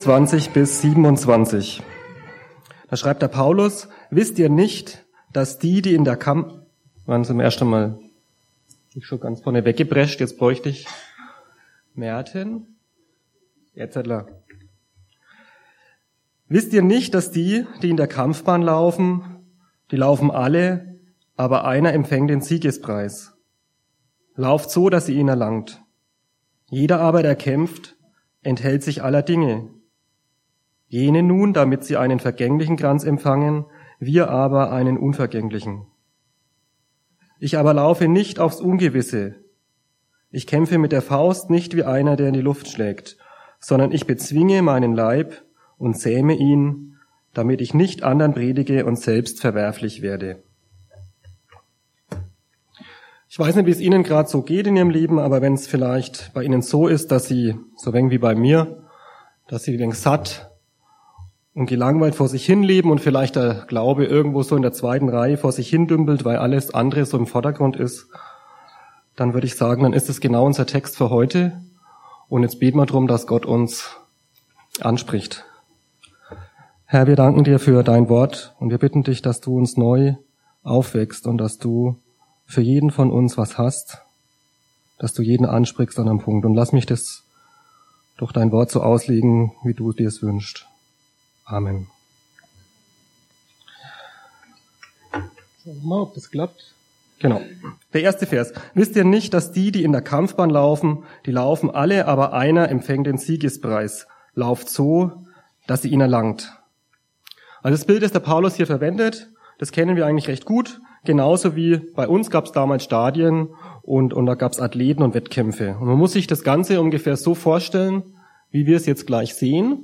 20 bis 27. Da schreibt der Paulus: Wisst ihr nicht, dass die in der Kampf... Waren zum ersten Mal ich schon ganz vorne weggeprescht, jetzt bräuchte ich Merten. Jetzt Wisst ihr nicht, dass die in der Kampfbahn laufen, die laufen alle, aber einer empfängt den Siegespreis. Lauft so, dass ihr ihn erlangt. Jeder aber, der kämpft, enthält sich aller Dinge. Jene nun, damit sie einen vergänglichen Kranz empfangen, wir aber einen unvergänglichen. Ich aber laufe nicht aufs Ungewisse. Ich kämpfe mit der Faust nicht wie einer, der in die Luft schlägt, sondern ich bezwinge meinen Leib und zähme ihn, damit ich nicht anderen predige und selbst verwerflich werde. Ich weiß nicht, wie es Ihnen gerade so geht in Ihrem Leben, aber wenn es vielleicht bei Ihnen so ist, dass Sie, so wenig wie bei mir, dass Sie wenig satt und gelangweilt vor sich hin leben und vielleicht der Glaube irgendwo so in der zweiten Reihe vor sich hin dümpelt, weil alles andere so im Vordergrund ist, dann würde ich sagen, dann ist es genau unser Text für heute. Und jetzt beten wir darum, dass Gott uns anspricht. Herr, wir danken dir für dein Wort und wir bitten dich, dass du uns neu aufwächst und dass du für jeden von uns was hast, dass du jeden ansprichst an einem Punkt. Und lass mich das durch dein Wort so auslegen, wie du dir es wünschst. Amen. Schauen wir mal, ob das klappt. Genau. Der erste Vers. Wisst ihr nicht, dass die in der Kampfbahn laufen, die laufen alle, aber einer empfängt den Siegespreis. Lauft so, dass sie ihn erlangt. Also das Bild, das der Paulus hier verwendet, das kennen wir eigentlich recht gut. Genauso wie bei uns gab es damals Stadien und da gab es Athleten und Wettkämpfe. Und man muss sich das Ganze ungefähr so vorstellen, wie wir es jetzt gleich sehen.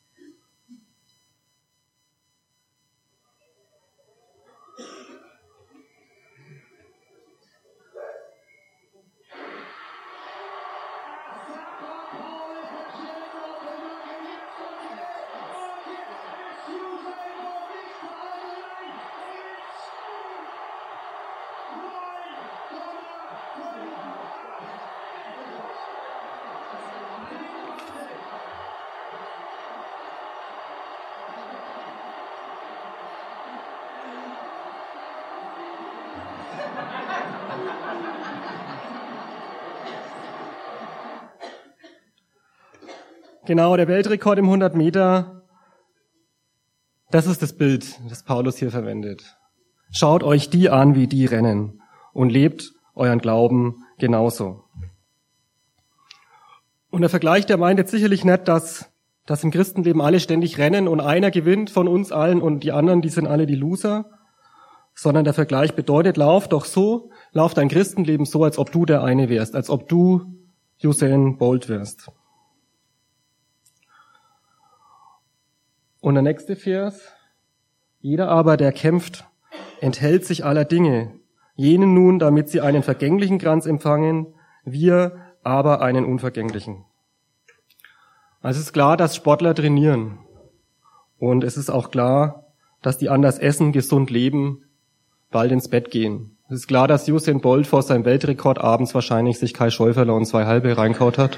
Genau, der Weltrekord im 100 Meter, das ist das Bild, das Paulus hier verwendet. Schaut euch die an, wie die rennen und lebt euren Glauben genauso. Und der Vergleich, der meint jetzt sicherlich nicht, dass im Christenleben alle ständig rennen und einer gewinnt von uns allen und die anderen, die sind alle die Loser, sondern der Vergleich bedeutet, lauf dein Christenleben so, als ob du der eine wärst, als ob du Usain Bolt wärst. Und der nächste Vers. Jeder aber, der kämpft, enthält sich aller Dinge. Jene nun, damit sie einen vergänglichen Kranz empfangen, wir aber einen unvergänglichen. Also es ist klar, dass Sportler trainieren. Und es ist auch klar, dass die anders essen, gesund leben, bald ins Bett gehen. Es ist klar, dass Usain Bolt vor seinem Weltrekord abends wahrscheinlich sich Kai Schäuferler und 2 halbe reinkaut hat.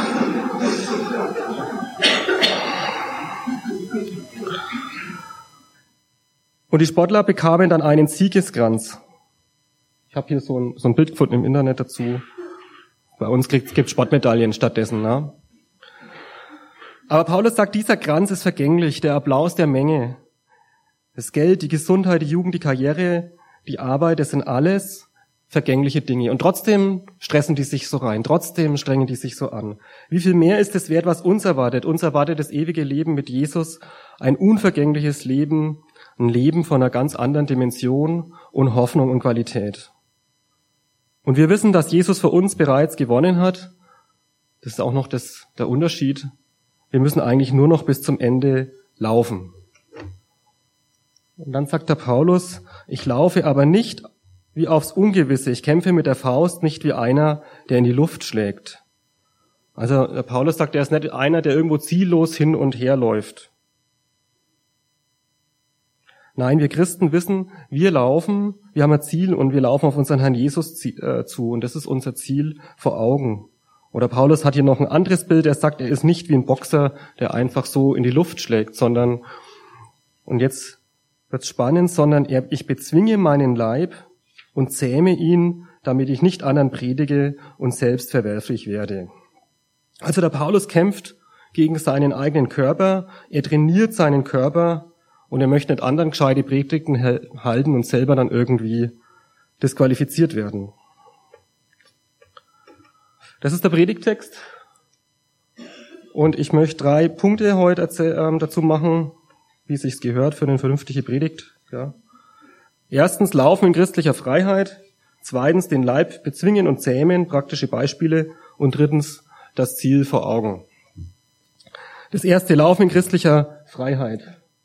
Und die Sportler bekamen dann einen Siegeskranz. Ich habe hier so ein Bild gefunden im Internet dazu. Bei uns gibt Sportmedaillen stattdessen. Ne? Aber Paulus sagt, dieser Kranz ist vergänglich, der Applaus der Menge. Das Geld, die Gesundheit, die Jugend, die Karriere, die Arbeit, das sind alles vergängliche Dinge. Und trotzdem stressen die sich so rein, trotzdem strengen die sich so an. Wie viel mehr ist es wert, was uns erwartet? Uns erwartet das ewige Leben mit Jesus, ein unvergängliches Leben, ein Leben von einer ganz anderen Dimension und Hoffnung und Qualität. Und wir wissen, dass Jesus für uns bereits gewonnen hat. Das ist auch noch der Unterschied. Wir müssen eigentlich nur noch bis zum Ende laufen. Und dann sagt der Paulus, ich laufe aber nicht wie aufs Ungewisse. Ich kämpfe mit der Faust nicht wie einer, der in die Luft schlägt. Also der Paulus sagt, er ist nicht einer, der irgendwo ziellos hin und her läuft. Nein, wir Christen wissen, wir haben ein Ziel und wir laufen auf unseren Herrn Jesus zu und das ist unser Ziel vor Augen. Oder Paulus hat hier noch ein anderes Bild, er sagt, er ist nicht wie ein Boxer, der einfach so in die Luft schlägt, sondern, und jetzt wird's spannend, sondern ich bezwinge meinen Leib und zähme ihn, damit ich nicht anderen predige und selbst verwerflich werde. Also der Paulus kämpft gegen seinen eigenen Körper, er trainiert seinen Körper und er möchte nicht anderen gescheite Predigten halten und selber dann irgendwie disqualifiziert werden. Das ist der Predigttext und ich möchte 3 Punkte heute dazu machen, wie es sich gehört für eine vernünftige Predigt. Ja. Erstens, Laufen in christlicher Freiheit. Zweitens, den Leib bezwingen und zähmen, praktische Beispiele. Und drittens, das Ziel vor Augen. Das erste, Laufen in christlicher Freiheit.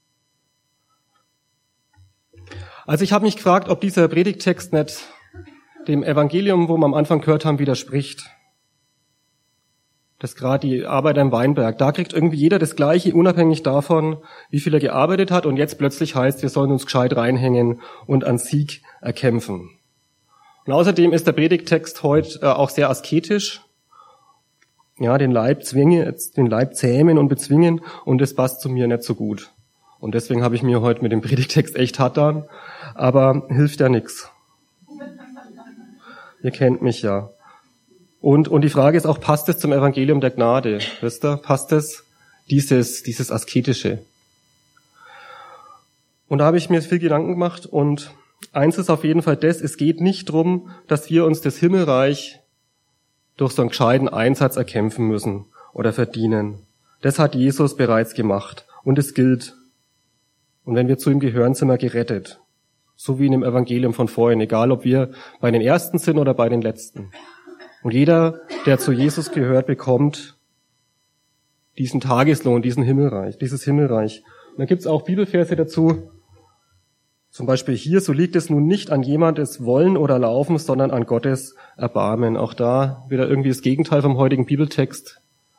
Also ich habe mich gefragt, ob dieser Predigttext nicht dem Evangelium, wo wir am Anfang gehört haben, widerspricht. Das ist gerade die Arbeiter im Weinberg. Da kriegt irgendwie jeder das Gleiche, unabhängig davon, wie viel er gearbeitet hat. Und jetzt plötzlich heißt, wir sollen uns gescheit reinhängen und an Sieg erkämpfen. Und außerdem ist der Predigttext heute auch sehr asketisch. Ja, den Leib zähmen und bezwingen. Und das passt zu mir nicht so gut. Und deswegen habe ich mir heute mit dem Predigttext echt hart getan. Aber hilft ja nichts. Ihr kennt mich ja. Und die Frage ist auch, passt es zum Evangelium der Gnade? Wisst ihr, passt es dieses Asketische? Und da habe ich mir viel Gedanken gemacht und eins ist auf jeden Fall das, es geht nicht darum, dass wir uns das Himmelreich durch so einen gescheiten Einsatz erkämpfen müssen oder verdienen. Das hat Jesus bereits gemacht und es gilt. Und wenn wir zu ihm gehören, sind wir gerettet. So wie in dem Evangelium von vorhin, egal ob wir bei den Ersten sind oder bei den Letzten. Und jeder, der zu Jesus gehört, bekommt diesen Tageslohn, dieses Himmelreich. Und dann gibt's auch Bibelverse dazu, zum Beispiel hier, so liegt es nun nicht an jemandes Wollen oder Laufen, sondern an Gottes Erbarmen. Auch da wieder irgendwie das Gegenteil vom heutigen Bibeltext.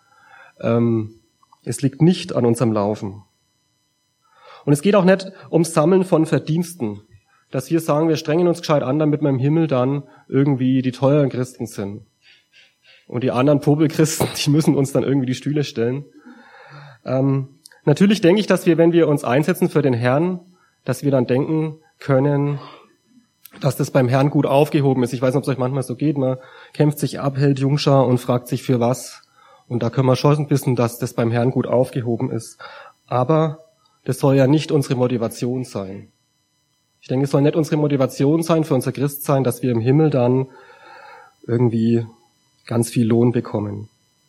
Es liegt nicht an unserem Laufen. Und es geht auch nicht ums Sammeln von Verdiensten, dass wir sagen, wir strengen uns gescheit an, damit wir im Himmel dann irgendwie die teuren Christen sind. Und die anderen Popelchristen, die müssen uns dann irgendwie die Stühle stellen. Natürlich denke ich, dass wir, wenn wir uns einsetzen für den Herrn, dass wir dann denken können, dass das beim Herrn gut aufgehoben ist. Ich weiß nicht, ob es euch manchmal so geht. Man kämpft sich ab, hält Jungschar und fragt sich für was. Und da können wir schon wissen, dass das beim Herrn gut aufgehoben ist. Aber das soll ja nicht unsere Motivation sein. Ich denke, es soll nicht unsere Motivation sein für unser Christsein, dass wir im Himmel dann irgendwie ganz viel Lohn bekommen.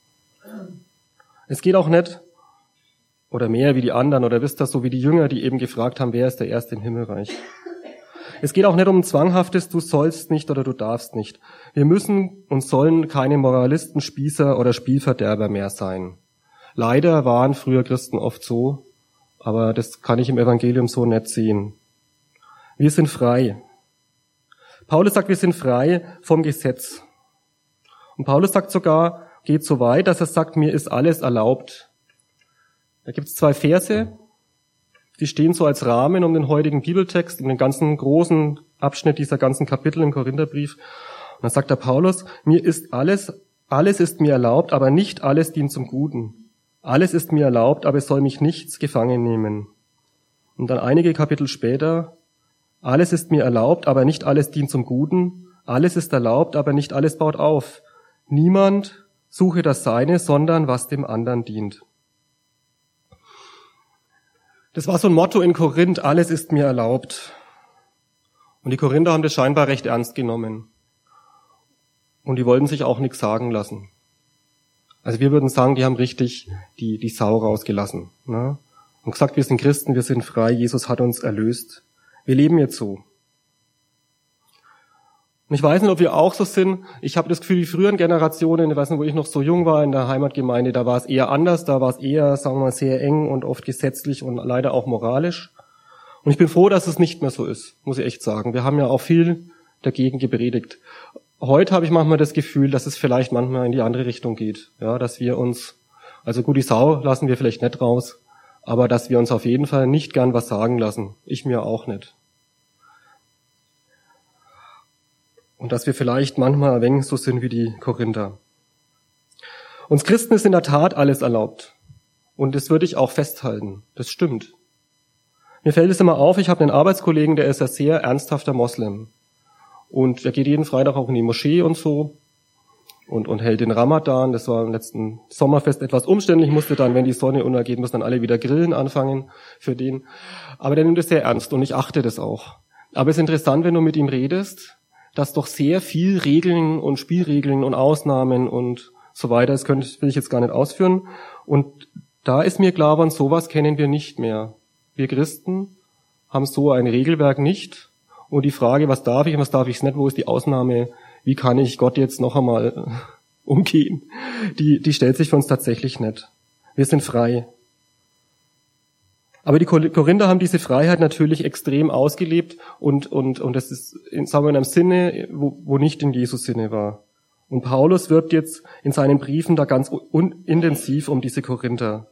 Es geht auch nicht, oder mehr wie die anderen, oder wisst ihr, so wie die Jünger, die eben gefragt haben, wer ist der Erste im Himmelreich. Es geht auch nicht um ein zwanghaftes, du sollst nicht oder du darfst nicht. Wir müssen und sollen keine Moralisten, Spießer oder Spielverderber mehr sein. Leider waren früher Christen oft so, aber das kann ich im Evangelium so nicht sehen. Wir sind frei. Paulus sagt, wir sind frei vom Gesetz. Und Paulus sagt sogar, geht so weit, dass er sagt, mir ist alles erlaubt. Da gibt es 2 Verse, die stehen so als Rahmen um den heutigen Bibeltext, um den ganzen großen Abschnitt dieser ganzen Kapitel im Korintherbrief. Und dann sagt der Paulus, mir ist alles ist mir erlaubt, aber nicht alles dient zum Guten. Alles ist mir erlaubt, aber es soll mich nichts gefangen nehmen. Und dann einige Kapitel später, alles ist mir erlaubt, aber nicht alles dient zum Guten. Alles ist erlaubt, aber nicht alles baut auf. Niemand suche das Seine, sondern was dem anderen dient. Das war so ein Motto in Korinth, alles ist mir erlaubt. Und die Korinther haben das scheinbar recht ernst genommen. Und die wollten sich auch nichts sagen lassen. Also wir würden sagen, die haben richtig die Sau rausgelassen. Ne? Und gesagt, wir sind Christen, wir sind frei, Jesus hat uns erlöst. Wir leben jetzt so. Und ich weiß nicht, ob wir auch so sind. Ich habe das Gefühl, die früheren Generationen, ich weiß nicht, wo ich noch so jung war in der Heimatgemeinde, da war es eher anders, da war es eher, sagen wir mal, sehr eng und oft gesetzlich und leider auch moralisch. Und ich bin froh, dass es nicht mehr so ist, muss ich echt sagen. Wir haben ja auch viel dagegen gepredigt. Heute habe ich manchmal das Gefühl, dass es vielleicht manchmal in die andere Richtung geht. Ja, dass wir uns, also gut, die Sau lassen wir vielleicht nicht raus, aber dass wir uns auf jeden Fall nicht gern was sagen lassen. Ich mir auch nicht. Und dass wir vielleicht manchmal ein wenig so sind wie die Korinther. Uns Christen ist in der Tat alles erlaubt. Und das würde ich auch festhalten. Das stimmt. Mir fällt es immer auf, ich habe einen Arbeitskollegen, der ist ein sehr ernsthafter Moslem. Und er geht jeden Freitag auch in die Moschee und so und hält den Ramadan. Das war im letzten Sommerfest etwas umständlich, musste dann, wenn die Sonne untergeht, müssen dann alle wieder grillen anfangen für den. Aber der nimmt es sehr ernst und ich achte das auch. Aber es ist interessant, wenn du mit ihm redest, dass doch sehr viel Regeln und Spielregeln und Ausnahmen und so weiter, das will ich jetzt gar nicht ausführen. Und da ist mir klar geworden, sowas kennen wir nicht mehr. Wir Christen haben so ein Regelwerk nicht. Und die Frage, was darf ich und was darf ich nicht, wo ist die Ausnahme, wie kann ich Gott jetzt noch einmal umgehen, die stellt sich für uns tatsächlich nicht. Wir sind frei. Aber die Korinther haben diese Freiheit natürlich extrem ausgelebt und das ist, sagen wir, in einem Sinne, wo nicht in Jesu Sinne war. Und Paulus wirbt jetzt in seinen Briefen da ganz intensiv um diese Korinther.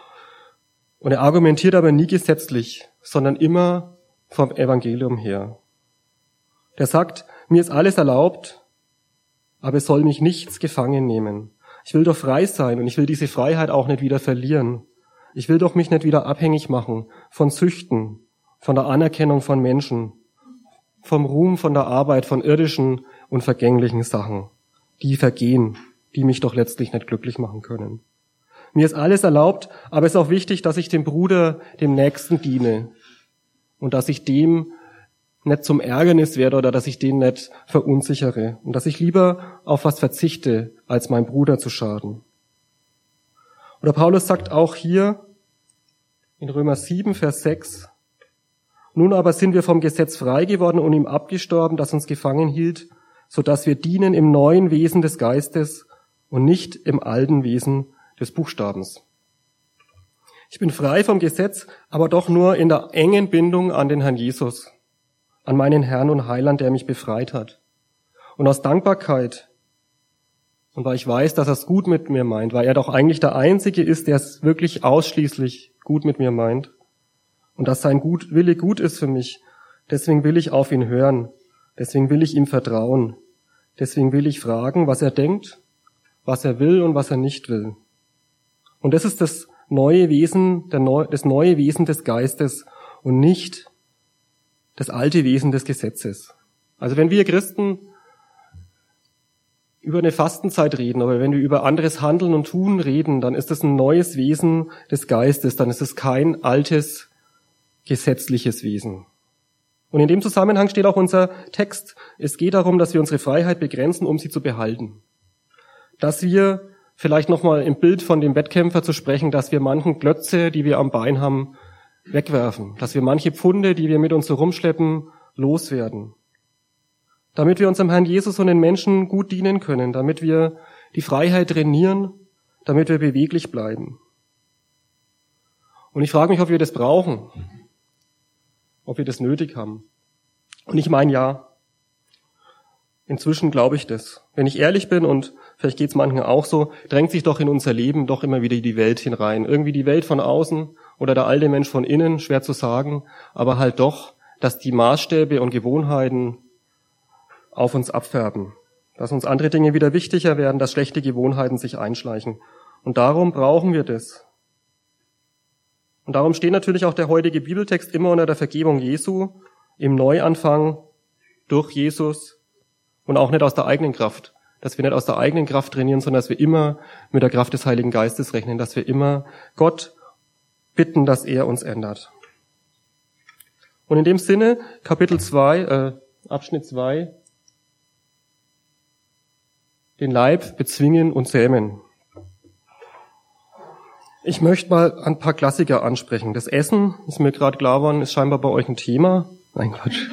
Und er argumentiert aber nie gesetzlich, sondern immer vom Evangelium her. Der sagt, mir ist alles erlaubt, aber es soll mich nichts gefangen nehmen. Ich will doch frei sein und ich will diese Freiheit auch nicht wieder verlieren. Ich will doch mich nicht wieder abhängig machen von Süchten, von der Anerkennung von Menschen, vom Ruhm, von der Arbeit, von irdischen und vergänglichen Sachen, die vergehen, die mich doch letztlich nicht glücklich machen können. Mir ist alles erlaubt, aber es ist auch wichtig, dass ich dem Bruder, dem Nächsten diene und dass ich dem nicht zum Ärgernis werde oder dass ich den nicht verunsichere und dass ich lieber auf was verzichte, als meinem Bruder zu schaden. Oder Paulus sagt auch hier in Römer 7, Vers 6, nun aber sind wir vom Gesetz frei geworden und ihm abgestorben, das uns gefangen hielt, so dass wir dienen im neuen Wesen des Geistes und nicht im alten Wesen des Buchstabens. Ich bin frei vom Gesetz, aber doch nur in der engen Bindung an den Herrn Jesus, an meinen Herrn und Heiland, der mich befreit hat. Und aus Dankbarkeit und weil ich weiß, dass er es gut mit mir meint, weil er doch eigentlich der Einzige ist, der es wirklich ausschließlich gut mit mir meint und dass sein Wille gut ist für mich, deswegen will ich auf ihn hören, deswegen will ich ihm vertrauen, deswegen will ich fragen, was er denkt, was er will und was er nicht will. Und das ist das neue Wesen, das neue Wesen des Geistes und nicht das alte Wesen des Gesetzes. Also wenn wir Christen über eine Fastenzeit reden, aber wenn wir über anderes Handeln und Tun reden, dann ist das ein neues Wesen des Geistes, dann ist es kein altes gesetzliches Wesen. Und in dem Zusammenhang steht auch unser Text. Es geht darum, dass wir unsere Freiheit begrenzen, um sie zu behalten. Dass wir vielleicht nochmal im Bild von dem Wettkämpfer zu sprechen, dass wir manchen Klötze, die wir am Bein haben, wegwerfen. Dass wir manche Pfunde, die wir mit uns so rumschleppen, loswerden. Damit wir unserem Herrn Jesus und den Menschen gut dienen können. Damit wir die Freiheit trainieren. Damit wir beweglich bleiben. Und ich frage mich, ob wir das brauchen. Ob wir das nötig haben. Und ich meine, ja. Inzwischen glaube ich das. Wenn ich ehrlich bin, und vielleicht geht es manchen auch so, drängt sich doch in unser Leben doch immer wieder die Welt hinein. Irgendwie die Welt von außen oder der alte Mensch von innen, schwer zu sagen, aber halt doch, dass die Maßstäbe und Gewohnheiten auf uns abfärben. Dass uns andere Dinge wieder wichtiger werden, dass schlechte Gewohnheiten sich einschleichen. Und darum brauchen wir das. Und darum steht natürlich auch der heutige Bibeltext immer unter der Vergebung Jesu, im Neuanfang durch Jesus, und auch nicht aus der eigenen Kraft. Dass wir nicht aus der eigenen Kraft trainieren, sondern dass wir immer mit der Kraft des Heiligen Geistes rechnen. Dass wir immer Gott bitten, dass er uns ändert. Und in dem Sinne, Abschnitt 2, den Leib bezwingen und zähmen. Ich möchte mal ein paar Klassiker ansprechen. Das Essen, ist mir gerade klar geworden, ist scheinbar bei euch ein Thema. Nein, Quatsch.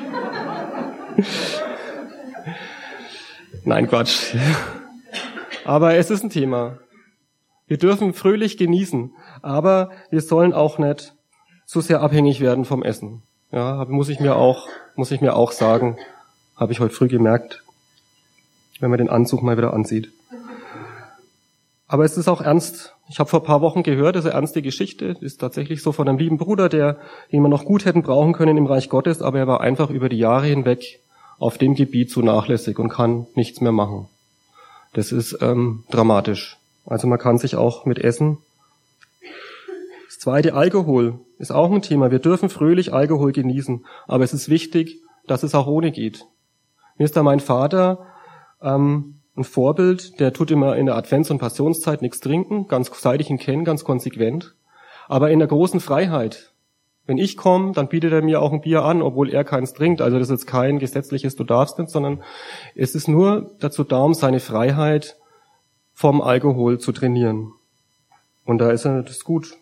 Nein, Quatsch. Aber es ist ein Thema. Wir dürfen fröhlich genießen, aber wir sollen auch nicht zu sehr abhängig werden vom Essen. Ja, muss ich mir auch sagen, habe ich heute früh gemerkt, wenn man den Anzug mal wieder ansieht. Aber es ist auch ernst. Ich habe vor ein paar Wochen gehört, das ist eine ernste Geschichte, das ist tatsächlich so von einem lieben Bruder, den wir noch gut hätten brauchen können im Reich Gottes, aber er war einfach über die Jahre hinweg auf dem Gebiet zu nachlässig und kann nichts mehr machen. Das ist dramatisch. Also man kann sich auch mit essen. Das zweite, Alkohol, ist auch ein Thema. Wir dürfen fröhlich Alkohol genießen, aber es ist wichtig, dass es auch ohne geht. Mir ist da mein Vater ein Vorbild, der tut immer in der Advents- und Passionszeit nichts trinken, ganz seit ich ihn kenne, ganz konsequent, aber in der großen Freiheit. Wenn ich komme, dann bietet er mir auch ein Bier an, obwohl er keins trinkt. Also das ist jetzt kein gesetzliches, du darfst nicht, sondern es ist nur dazu da, um seine Freiheit vom Alkohol zu trainieren. Und da ist das gut.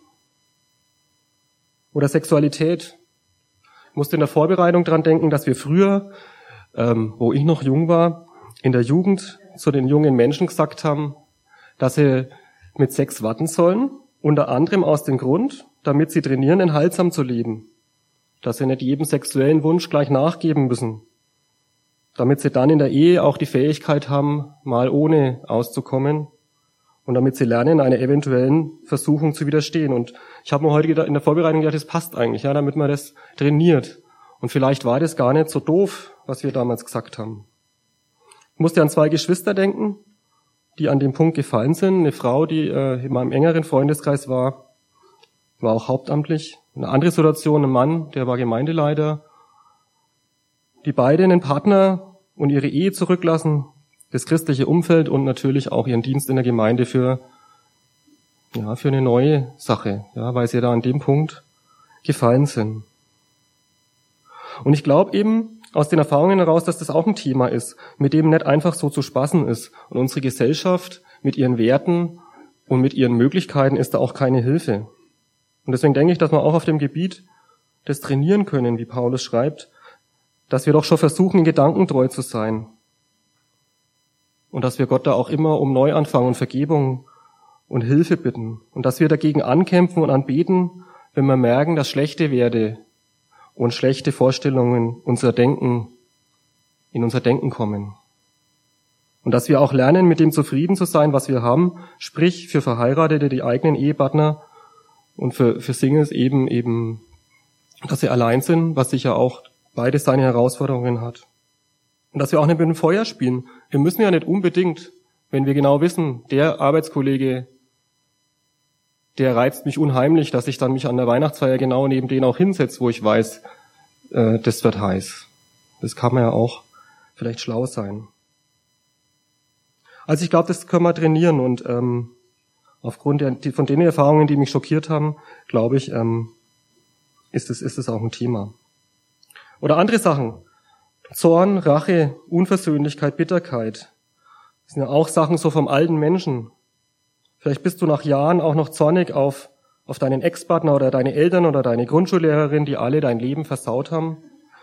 Oder Sexualität. Ich musste in der Vorbereitung dran denken, dass wir früher, wo ich noch jung war, in der Jugend zu den jungen Menschen gesagt haben, dass sie mit Sex warten sollen, unter anderem aus dem Grund, damit sie trainieren, enthaltsam zu leben. Dass sie nicht jedem sexuellen Wunsch gleich nachgeben müssen. Damit sie dann in der Ehe auch die Fähigkeit haben, mal ohne auszukommen. Und damit sie lernen, einer eventuellen Versuchung zu widerstehen. Und ich habe mir heute in der Vorbereitung gedacht, das passt eigentlich, ja, damit man das trainiert. Und vielleicht war das gar nicht so doof, was wir damals gesagt haben. Ich musste an 2 Geschwister denken, die an dem Punkt gefallen sind. Eine Frau, die in meinem engeren Freundeskreis war auch hauptamtlich. Eine andere Situation, ein Mann, der war Gemeindeleiter. Die beide einen Partner und ihre Ehe zurücklassen, das christliche Umfeld und natürlich auch ihren Dienst in der Gemeinde für eine neue Sache, ja, weil sie da an dem Punkt gefallen sind. Und ich glaube eben aus den Erfahrungen heraus, dass das auch ein Thema ist, mit dem nicht einfach so zu spaßen ist. Und unsere Gesellschaft mit ihren Werten und mit ihren Möglichkeiten ist da auch keine Hilfe. Und deswegen denke ich, dass wir auch auf dem Gebiet das trainieren können, wie Paulus schreibt, dass wir doch schon versuchen, in Gedanken treu zu sein. Und dass wir Gott da auch immer um Neuanfang und Vergebung und Hilfe bitten. Und dass wir dagegen ankämpfen und anbeten, wenn wir merken, dass schlechte Werte und schlechte Vorstellungen in unser Denken kommen. Und dass wir auch lernen, mit dem zufrieden zu sein, was wir haben, sprich für Verheiratete, die eigenen Ehepartner und für Singles eben, dass sie allein sind, was sicher auch beides seine Herausforderungen hat. Und dass wir auch nicht mit dem Feuer spielen. Wir müssen ja nicht unbedingt, wenn wir genau wissen, der Arbeitskollege, der reizt mich unheimlich, dass ich dann mich an der Weihnachtsfeier genau neben den auch hinsetze, wo ich weiß, das wird heiß. Das kann man ja auch vielleicht schlau sein. Also ich glaube, das können wir trainieren und aufgrund von den Erfahrungen, die mich schockiert haben, glaube ich, ist es auch ein Thema. Oder andere Sachen. Zorn, Rache, Unversöhnlichkeit, Bitterkeit. Das sind ja auch Sachen so vom alten Menschen. Vielleicht bist du nach Jahren auch noch zornig auf deinen Ex-Partner oder deine Eltern oder deine Grundschullehrerin, die alle dein Leben versaut haben.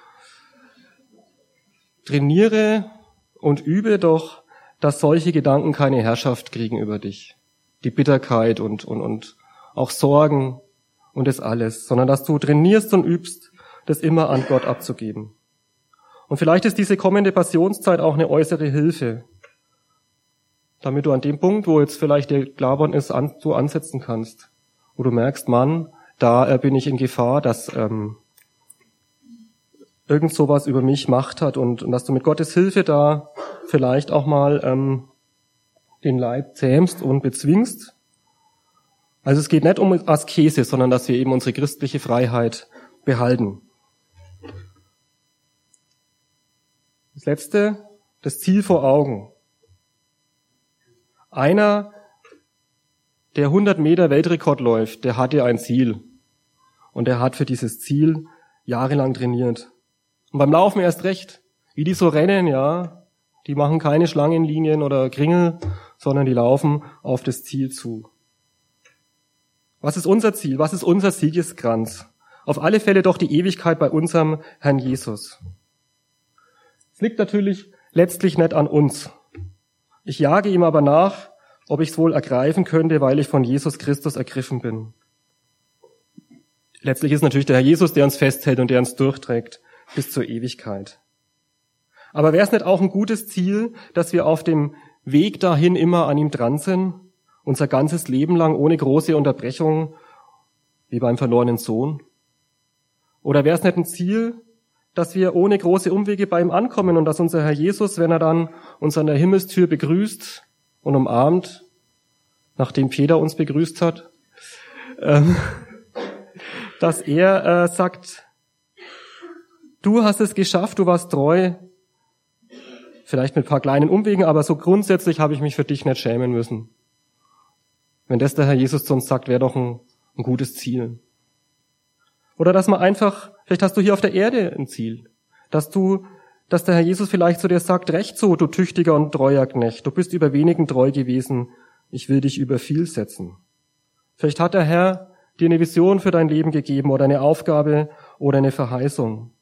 Trainiere und übe doch, dass solche Gedanken keine Herrschaft kriegen über dich. Die Bitterkeit und auch Sorgen und das alles. Sondern dass du trainierst und übst, das immer an Gott abzugeben. Und vielleicht ist diese kommende Passionszeit auch eine äußere Hilfe, damit du an dem Punkt, wo jetzt vielleicht dir klar geworden ist, du ansetzen kannst. Wo du merkst, Mann, da bin ich in Gefahr, dass irgend sowas über mich Macht hat und dass du mit Gottes Hilfe da vielleicht auch mal den Leib zähmst und bezwingst. Also es geht nicht um Askese, sondern dass wir eben unsere christliche Freiheit behalten. Das Letzte, das Ziel vor Augen. Einer, der 100 Meter Weltrekord läuft, der hatte ein Ziel. Und er hat für dieses Ziel jahrelang trainiert. Und beim Laufen erst recht. Wie die so rennen, ja, die machen keine Schlangenlinien oder Kringel, sondern die laufen auf das Ziel zu. Was ist unser Ziel? Was ist unser Siegeskranz? Auf alle Fälle doch die Ewigkeit bei unserem Herrn Jesus. Es liegt natürlich letztlich nicht an uns. Ich jage ihm aber nach, ob ich es wohl ergreifen könnte, weil ich von Jesus Christus ergriffen bin. Letztlich ist natürlich der Herr Jesus, der uns festhält und der uns durchträgt bis zur Ewigkeit. Aber wäre es nicht auch ein gutes Ziel, dass wir auf dem Weg dahin immer an ihm dran sind, unser ganzes Leben lang ohne große Unterbrechung, wie beim verlorenen Sohn? Oder wäre es nicht ein Ziel, dass wir ohne große Umwege bei ihm ankommen und dass unser Herr Jesus, wenn er dann uns an der Himmelstür begrüßt und umarmt, nachdem Peter uns begrüßt hat, dass er sagt, du hast es geschafft, du warst treu, vielleicht mit ein paar kleinen Umwegen, aber so grundsätzlich habe ich mich für dich nicht schämen müssen. Wenn das der Herr Jesus zu uns sagt, wäre doch ein gutes Ziel. Oder dass man einfach, vielleicht hast du hier auf der Erde ein Ziel, dass der Herr Jesus vielleicht zu dir sagt, recht so, du tüchtiger und treuer Knecht, du bist über wenigen treu gewesen, ich will dich über viel setzen. Vielleicht hat der Herr dir eine Vision für dein Leben gegeben oder eine Aufgabe oder eine Verheißung,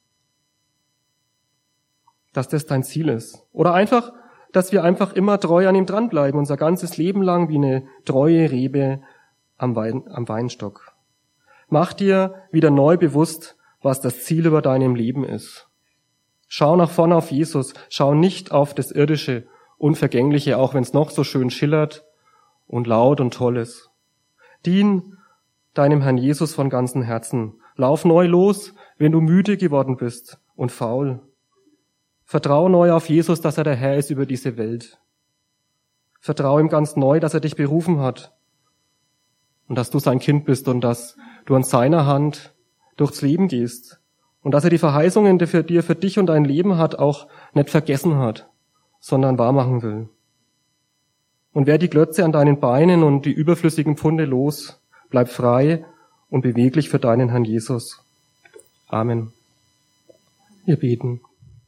dass das dein Ziel ist. Oder einfach, dass wir einfach immer treu an ihm dranbleiben, unser ganzes Leben lang wie eine treue Rebe am Weinstock. Mach dir wieder neu bewusst, was das Ziel über deinem Leben ist. Schau nach vorne auf Jesus, schau nicht auf das Irdische, Unvergängliche, auch wenn es noch so schön schillert und laut und toll ist. Dien deinem Herrn Jesus von ganzem Herzen. Lauf neu los, wenn du müde geworden bist und faul. Vertrau neu auf Jesus, dass er der Herr ist über diese Welt. Vertrau ihm ganz neu, dass er dich berufen hat und dass du sein Kind bist und dass du an seiner Hand durchs Leben gehst und dass er die Verheißungen, die für dich und dein Leben hat, auch nicht vergessen hat, sondern wahrmachen will. Und wer die Glötze an deinen Beinen und die überflüssigen Pfunde los, bleib frei und beweglich für deinen Herrn Jesus. Amen. Wir beten.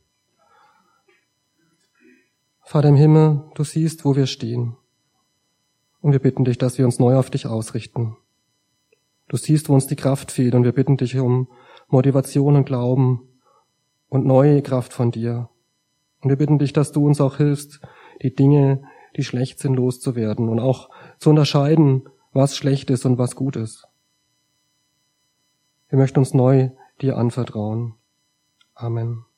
Vater im Himmel, du siehst, wo wir stehen. Und wir bitten dich, dass wir uns neu auf dich ausrichten. Du siehst, wo uns die Kraft fehlt, und wir bitten dich um Motivation und Glauben und neue Kraft von dir. Und wir bitten dich, dass du uns auch hilfst, die Dinge, die schlecht sind, loszuwerden und auch zu unterscheiden, was schlecht ist und was gut ist. Wir möchten uns neu dir anvertrauen. Amen.